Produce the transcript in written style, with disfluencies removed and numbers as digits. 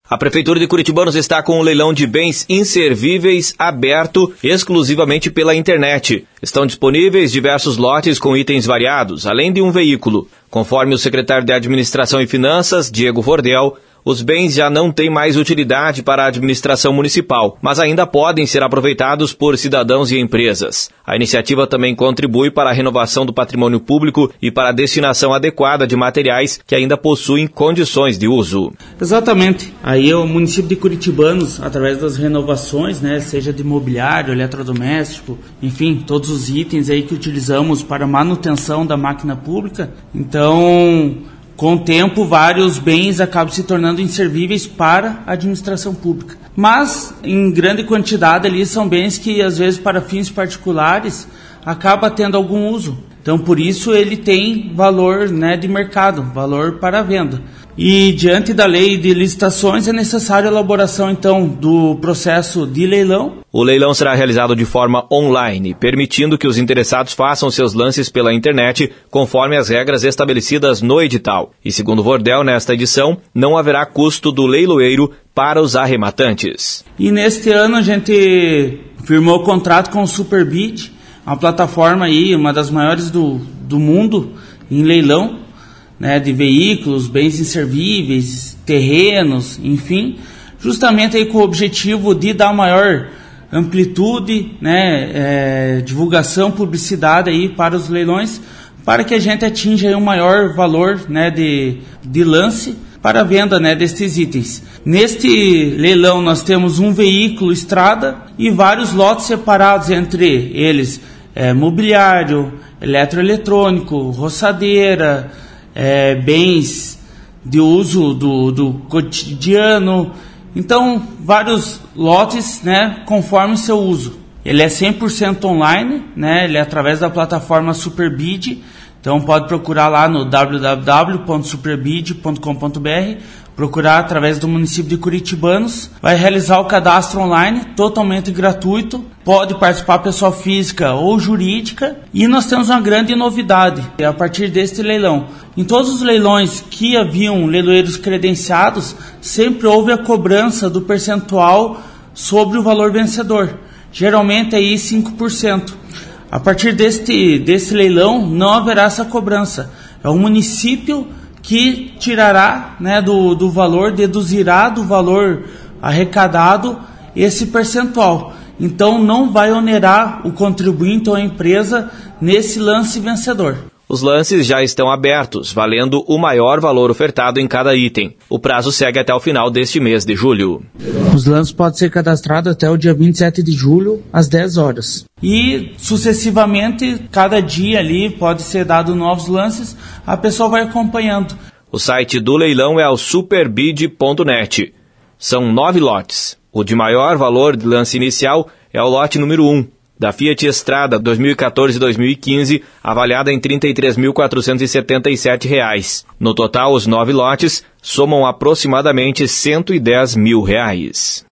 A Prefeitura de Curitibanos está com um leilão de bens inservíveis aberto exclusivamente pela internet. Estão disponíveis diversos lotes com itens variados, além de um veículo. Conforme o secretário de Administração e Finanças, Diego Vordel, os bens já não têm mais utilidade para a administração municipal, mas ainda podem ser aproveitados por cidadãos e empresas. A iniciativa também contribui para a renovação do patrimônio público e para a destinação adequada de materiais que ainda possuem condições de uso. Exatamente. Aí o município de Curitibanos, através das renovações, seja de mobiliário, eletrodoméstico, enfim, todos os itens aí que utilizamos para manutenção da máquina pública, então, com o tempo, vários bens acabam se tornando inservíveis para a administração pública. Mas, em grande quantidade ali, são bens que, às vezes, para fins particulares, acaba tendo algum uso. Então, por isso, ele tem valor de mercado, valor para venda. E, diante da lei de licitações, é necessária a elaboração, então, do processo de leilão. O leilão será realizado de forma online, permitindo que os interessados façam seus lances pela internet, conforme as regras estabelecidas no edital. E, segundo Vordel, nesta edição, não haverá custo do leiloeiro para os arrematantes. E, neste ano, a gente firmou o contrato com o Superbid, uma plataforma aí, uma das maiores do mundo em leilão, de veículos, bens inservíveis, terrenos, enfim, justamente aí com o objetivo de dar maior amplitude, divulgação, publicidade aí para os leilões, para que a gente atinja aí um maior valor de lance para a venda destes itens. Neste leilão nós temos um veículo estrada e vários lotes separados, entre eles mobiliário, eletroeletrônico, roçadeira, bens de uso do cotidiano. Então, vários lotes, conforme seu uso. Ele é 100% online, ele é através da plataforma Superbid. Então, pode procurar lá no www.superbid.com.br, procurar através do município de Curitibanos, vai realizar o cadastro online, totalmente gratuito, pode participar pessoa física ou jurídica, e nós temos uma grande novidade a partir deste leilão. Em todos os leilões que haviam leiloeiros credenciados, sempre houve a cobrança do percentual sobre o valor vencedor, geralmente aí 5%. A partir desse leilão não haverá essa cobrança, é o município que tirará do valor, deduzirá do valor arrecadado esse percentual. Então não vai onerar o contribuinte ou a empresa nesse lance vencedor. Os lances já estão abertos, valendo o maior valor ofertado em cada item. O prazo segue até o final deste mês de julho. Os lances podem ser cadastrados até o dia 27 de julho, às 10 horas. E, sucessivamente, cada dia ali pode ser dado novos lances, a pessoa vai acompanhando. O site do leilão é o superbid.net. São 9 lotes. O de maior valor de lance inicial é o lote número 1. Da Fiat Strada 2014-2015, avaliada em R$ 33.477. No total, os 9 lotes somam aproximadamente R$ 110 mil.